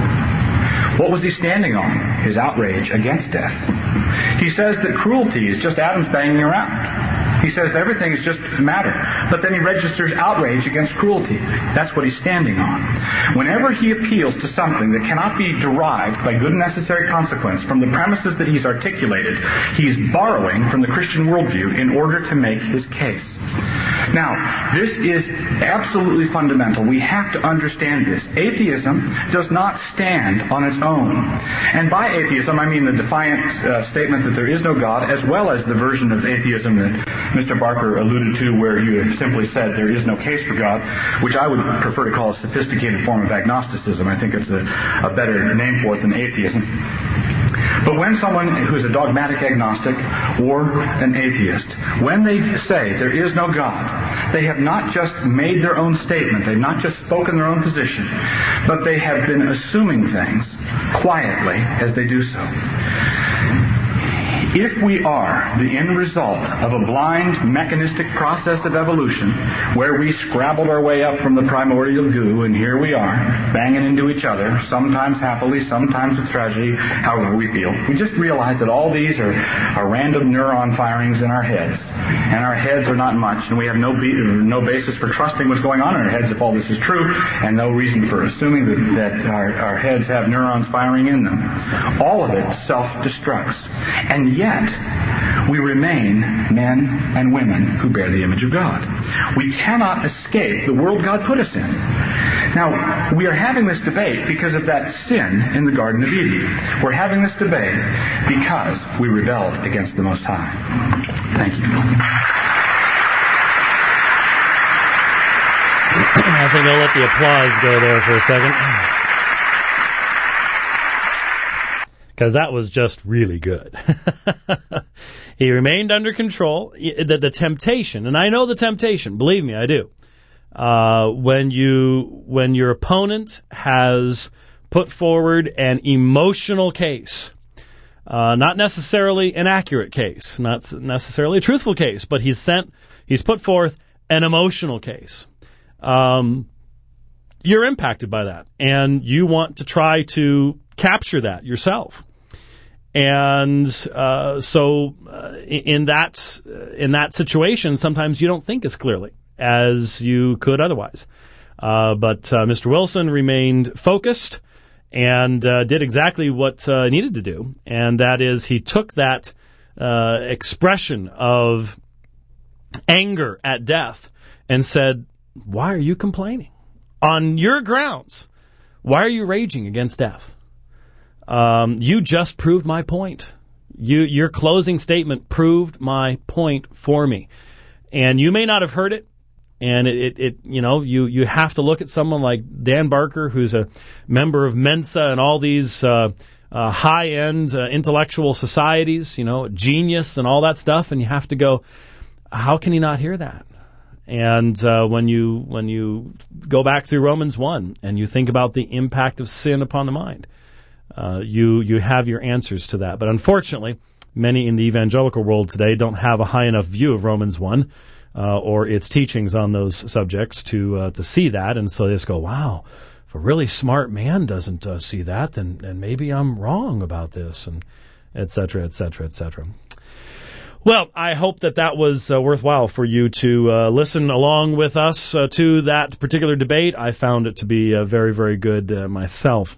What was he standing on? His outrage against death. He says that cruelty is just atoms banging around. He says everything is just matter. But then he registers outrage against cruelty. That's what he's standing on. Whenever he appeals to something that cannot be derived by good and necessary consequence from the premises that he's articulated, he's borrowing from the Christian worldview in order to make his case. Now, this is absolutely fundamental. We have to understand this. Atheism does not stand on its own. And by atheism, I mean the defiant statement that there is no God, as well as the version of atheism that Mr. Barker alluded to, where you have simply said there is no case for God, which I would prefer to call a sophisticated form of agnosticism. I think it's a better name for it than atheism. But when someone who's a dogmatic agnostic or an atheist, when they say there is no God, they have not just made their own statement, they've not just spoken their own position, but they have been assuming things quietly as they do so. If we are the end result of a blind, mechanistic process of evolution, where we scrabbled our way up from the primordial goo, and here we are, banging into each other, sometimes happily, sometimes with tragedy, however we feel, we just realize that all these are random neuron firings in our heads. And our heads are not much, and we have no basis for trusting what's going on in our heads if all this is true, and no reason for assuming that our heads have neurons firing in them. All of it self-destructs. And yet, we remain men and women who bear the image of God. We cannot escape the world God put us in. Now, we are having this debate because of that sin in the Garden of Eden. We're having this debate because we rebelled against the Most High. Thank you. I think I'll let the applause go there for a second. Because that was just really good. He remained under control. The temptation, and I know the temptation, believe me, I do. When your opponent has put forward an emotional case, not necessarily an accurate case, not necessarily a truthful case, but he's put forth an emotional case. You're impacted by that, and you want to try to capture that yourself. And so in that situation, sometimes you don't think as clearly as you could otherwise. But Mr. Wilson remained focused and did exactly what needed to do, and that is he took that expression of anger at death and said, "Why are you complaining? On your grounds, why are you raging against death? You just proved my point. Your closing statement proved my point for me. And you may not have heard it, and you have to look at someone like Dan Barker, who's a member of Mensa and all these high-end intellectual societies, genius and all that stuff, and you have to go, how can he not hear that? And when you go back through Romans 1 and you think about the impact of sin upon the mind, you have your answers to that. But unfortunately, many in the evangelical world today don't have a high enough view of Romans 1 or its teachings on those subjects to see that, and so they just go, wow, if a really smart man doesn't see that, then maybe I'm wrong about this, and et cetera, et cetera, et cetera. Well, I hope that was worthwhile for you to listen along with us to that particular debate. I found it to be very, very good myself.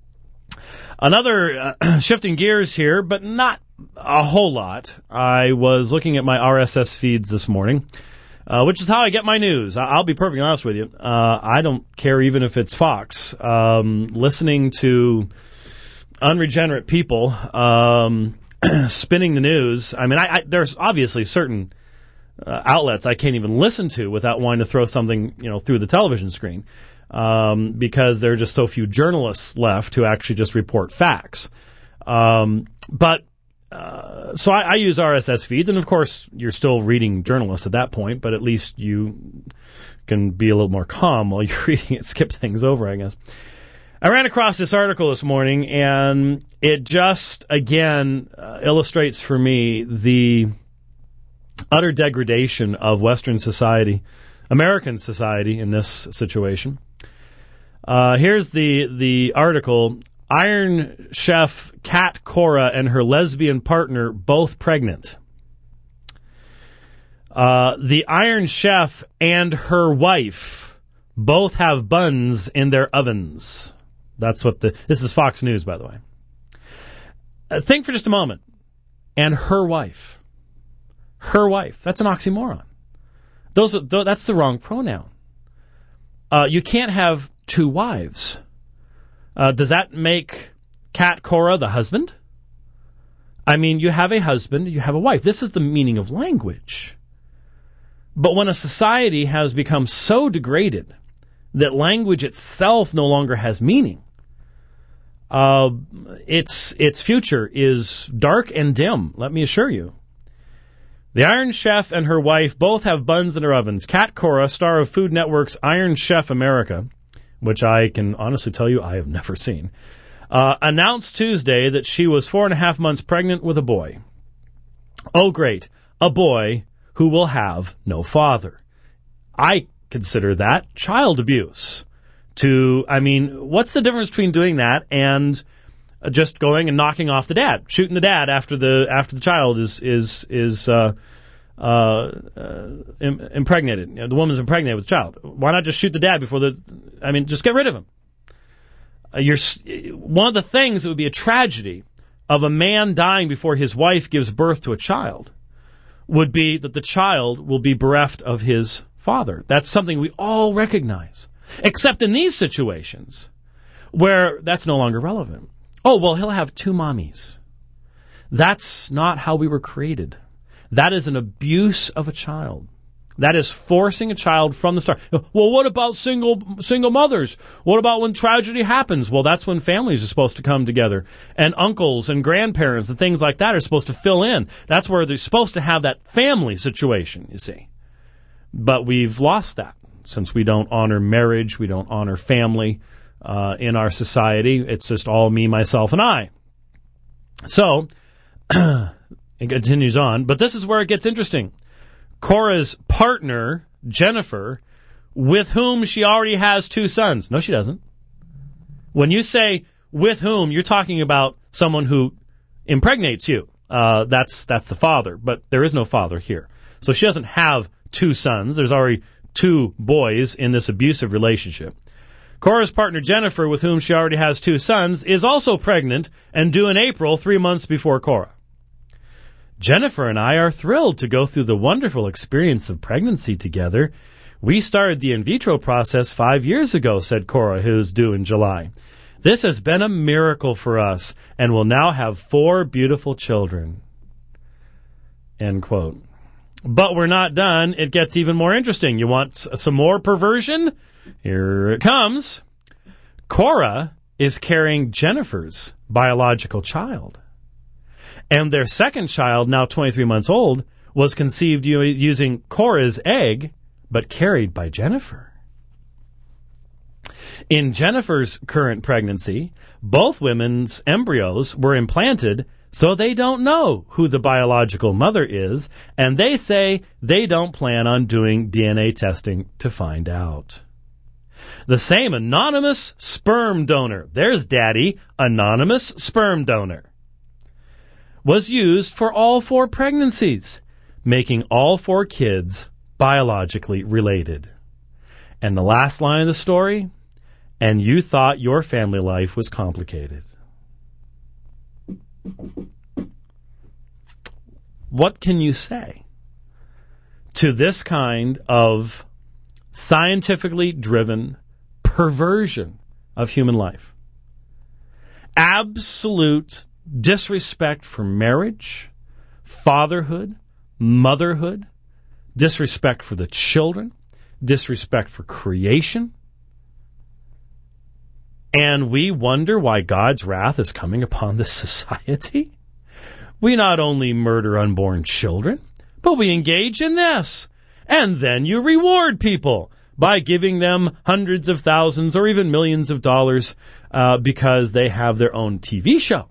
Another shifting gears here, but not a whole lot. I was looking at my RSS feeds this morning, which is how I get my news. I'll be perfectly honest with you. I don't care even if it's Fox. Listening to unregenerate people spinning the news. I mean, there's obviously certain outlets I can't even listen to without wanting to throw something, through the television screen. Because there are just so few journalists left who actually just report facts. So I use RSS feeds, and of course you're still reading journalists at that point, but at least you can be a little more calm while you're reading it, skip things over, I guess. I ran across this article this morning, and it just, again, illustrates for me the utter degradation of Western society, American society in this situation. Here's the article. Iron Chef Kat Cora and her lesbian partner both pregnant. The Iron Chef and her wife both have buns in their ovens. That's what this is Fox News, by the way. Think for just a moment. And her wife. Her wife. That's an oxymoron. That's the wrong pronoun. You can't have two wives. Does that make Kat Cora the husband? I mean, you have a husband, you have a wife. This is the meaning of language. But when a society has become so degraded that language itself no longer has meaning, its future is dark and dim, let me assure you. The Iron Chef and her wife both have buns in their ovens. Kat Cora, star of Food Network's Iron Chef America, which I can honestly tell you I have never seen, announced Tuesday that she was 4.5 months pregnant with a boy. Oh, great, a boy who will have no father. I consider that child abuse. What's the difference between doing that and just going and knocking off the dad, shooting the dad after the child is impregnated? You know, the woman's impregnated with the child. Why not just shoot the dad just get rid of him? One of the things that would be a tragedy of a man dying before his wife gives birth to a child would be that the child will be bereft of his father. That's something we all recognize. Except in these situations where that's no longer relevant. Oh, well, he'll have two mommies. That's not how we were created. That is an abuse of a child. That is forcing a child from the start. Well, what about single mothers? What about when tragedy happens? Well, that's when families are supposed to come together. And uncles and grandparents and things like that are supposed to fill in. That's where they're supposed to have that family situation, you see. But we've lost that. Since we don't honor marriage, we don't honor family in our society. It's just all me, myself, and I. So, it continues on. But this is where it gets interesting. Korah's partner, Jennifer, with whom she already has two sons. No, she doesn't. When you say with whom, you're talking about someone who impregnates you. That's the father. But there is no father here. So she doesn't have two sons. There's already two boys in this abusive relationship. Korah's partner Jennifer, with whom she already has two sons, is also pregnant and due in April, 3 months before Korah. Jennifer and I are thrilled to go through the wonderful experience of pregnancy together. We started the in vitro process 5 years ago, said Korah, who's due in July. This has been a miracle for us and will now have 4 beautiful children. End quote. But we're not done. It gets even more interesting. You want some more perversion? Here it comes. Korah is carrying Jennifer's biological child. And their second child, now 23 months old, was conceived using Korah's egg, but carried by Jennifer. In Jennifer's current pregnancy, both women's embryos were implanted, so they don't know who the biological mother is, and they say they don't plan on doing DNA testing to find out. The same anonymous sperm donor, there's Daddy, anonymous sperm donor, was used for all 4 pregnancies, making all 4 kids biologically related. And the last line of the story, and you thought your family life was complicated. What can you say to this kind of scientifically driven perversion of human life? Absolute disrespect for marriage, fatherhood, motherhood, disrespect for the children, disrespect for creation. And we wonder why God's wrath is coming upon this society? We not only murder unborn children, but we engage in this. And then you reward people by giving them hundreds of thousands or even millions of dollars because they have their own TV show.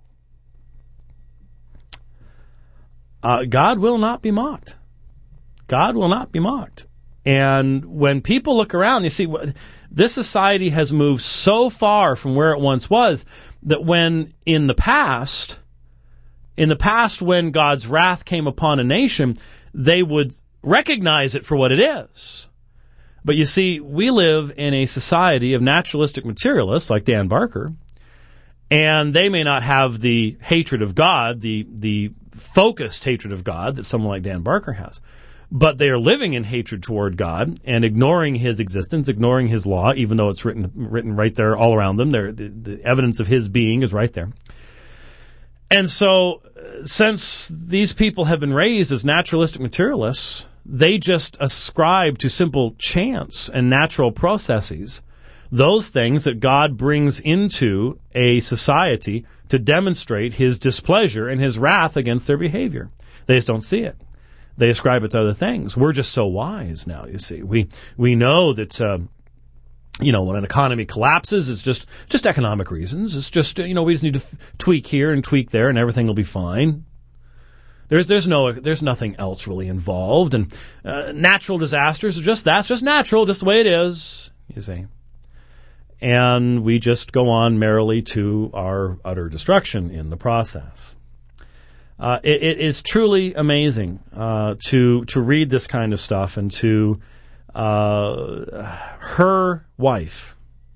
God will not be mocked. God will not be mocked. And when people look around, you see, this society has moved so far from where it once was that when in the past when God's wrath came upon a nation, they would recognize it for what it is. But you see, we live in a society of naturalistic materialists like Dan Barker, and they may not have the hatred of God, the focused hatred of God that someone like Dan Barker has. But they are living in hatred toward God and ignoring His existence, ignoring His law, even though it's written right there all around them. The evidence of His being is right there. And so, since these people have been raised as naturalistic materialists, they just ascribe to simple chance and natural processes those things that God brings into a society to demonstrate His displeasure and His wrath against their behavior. They just don't see it. They ascribe it to other things. We're just so wise now, you see. We know that, when an economy collapses, it's just economic reasons. It's just, we just need to tweak here and tweak there and everything will be fine. There's nothing else really involved, and natural disasters are just natural, just the way it is, you see. And we just go on merrily to our utter destruction in the process. It is truly amazing to read this kind of stuff, and to her wife.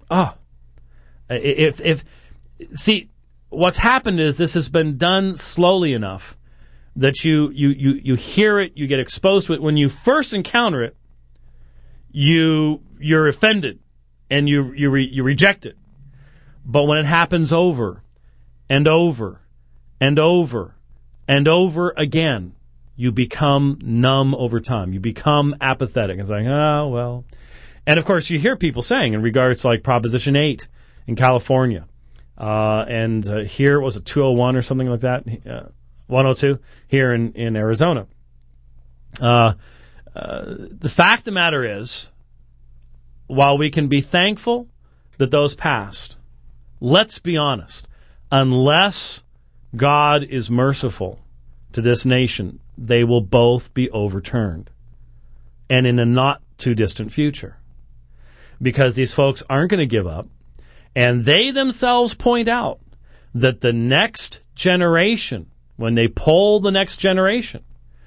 See, what's happened is this has been done slowly enough that you hear it, you get exposed to it. When you first encounter it, you're offended and you reject it. But when it happens over and over and over and over again, you become numb over time. You become apathetic. It's like, oh, well. And, of course, you hear people saying in regards to, like, Proposition 8 in California, and here, was it 201 or something like that? 102 here in Arizona. The fact of the matter is, while we can be thankful that those passed, let's be honest, unless God is merciful to this nation, they will both be overturned, and in a not too distant future, because these folks aren't going to give up, and they themselves point out that the next generation, when they poll the next generation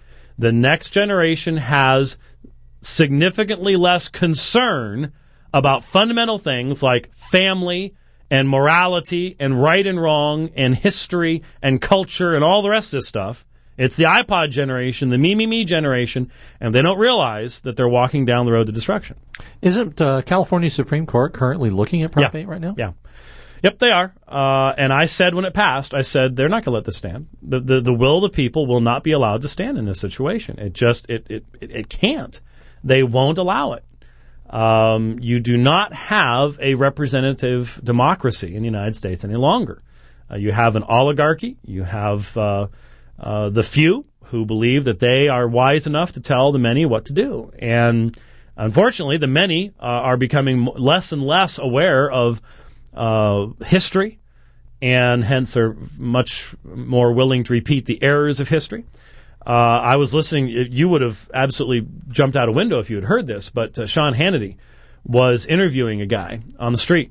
has significantly less concern about fundamental things like family and morality and right and wrong and history and culture and all the rest of this stuff. It's the iPod generation, the me generation, and they don't realize that they're walking down the road to destruction. Isn't California Supreme Court currently looking at Prop 8 right now? Yeah. Yep, they are. And I said when it passed, I said they're not going to let this stand. The will of the people will not be allowed to stand in this situation. It can't. They won't allow it. You do not have a representative democracy in the United States any longer. You have an oligarchy. You have the few who believe that they are wise enough to tell the many what to do. And unfortunately, the many are becoming less and less aware of history, and hence are much more willing to repeat the errors of history. I was listening, you would have absolutely jumped out a window if you had heard this, but Sean Hannity was interviewing a guy on the street,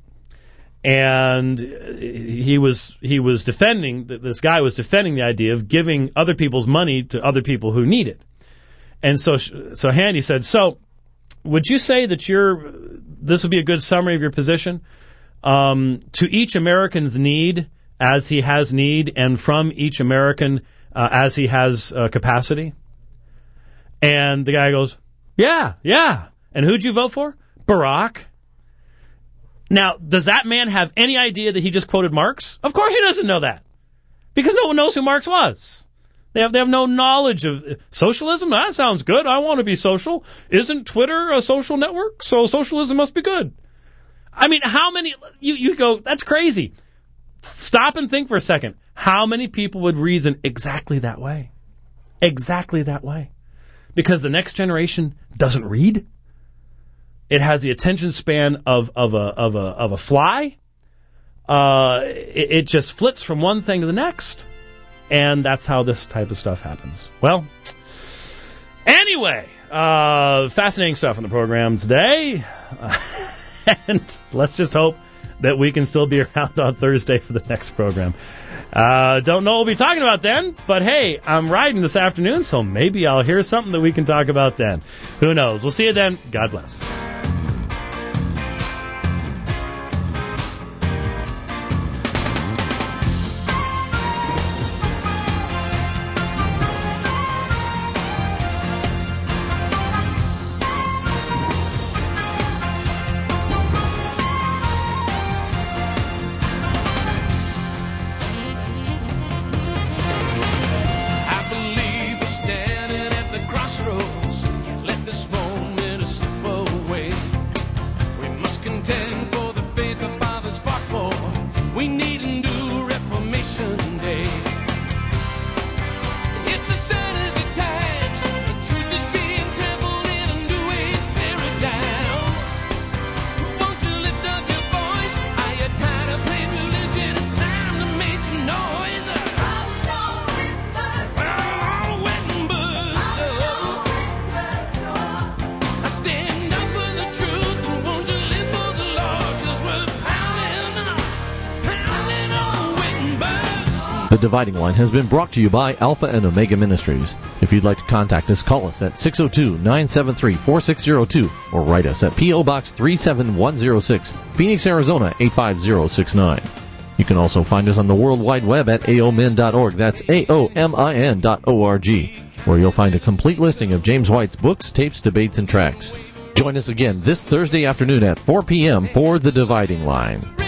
and he was defending, this guy was defending the idea of giving other people's money to other people who need it. And so Hannity said, so would you say that this would be a good summary of your position? To each American's need as he has need, and from each American as he has capacity? And the guy goes, yeah. And who'd you vote for? Barack. Now, does that man have any idea that he just quoted Marx? Of course he doesn't know that, because no one knows who Marx was. They have no knowledge of socialism. That sounds good. I want to be social. Isn't Twitter a social network? So socialism must be good. I mean, how many, you go, that's crazy. Stop and think for a second. How many people would reason exactly that way? Exactly that way. Because the next generation doesn't read. It has the attention span of a fly. It just flits from one thing to the next. And that's how this type of stuff happens. Well, anyway, fascinating stuff on the program today. And let's just hope that we can still be around on Thursday for the next program. Don't know what we'll be talking about then, but hey, I'm riding this afternoon, so maybe I'll hear something that we can talk about then. Who knows? We'll see you then. God bless. Standing at the crossroads, can't let this moment slip away. The Dividing Line has been brought to you by Alpha and Omega Ministries. If you'd like to contact us, call us at 602-973-4602 or write us at P.O. Box 37106, Phoenix, Arizona 85069. You can also find us on the World Wide Web at aomin.org. That's aomin.org, where you'll find a complete listing of James White's books, tapes, debates, and tracts. Join us again this Thursday afternoon at 4 p.m. for The Dividing Line.